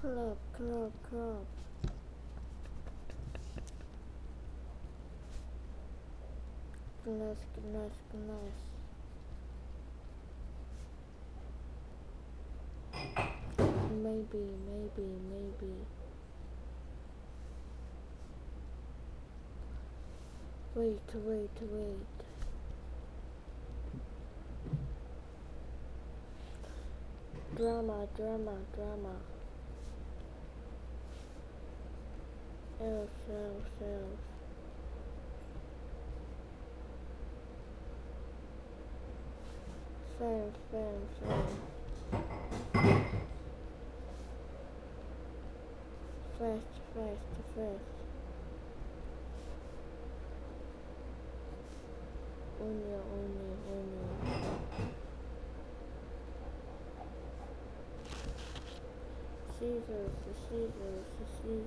Club, club, club. Glass, glass, glass. Maybe, maybe, maybe. Wait, wait, wait. Drama, drama, drama. Else, else, else. Fence, fence, fence. Fast, fast, fast. Onion, onion, onion. Scissors, scissors, scissors.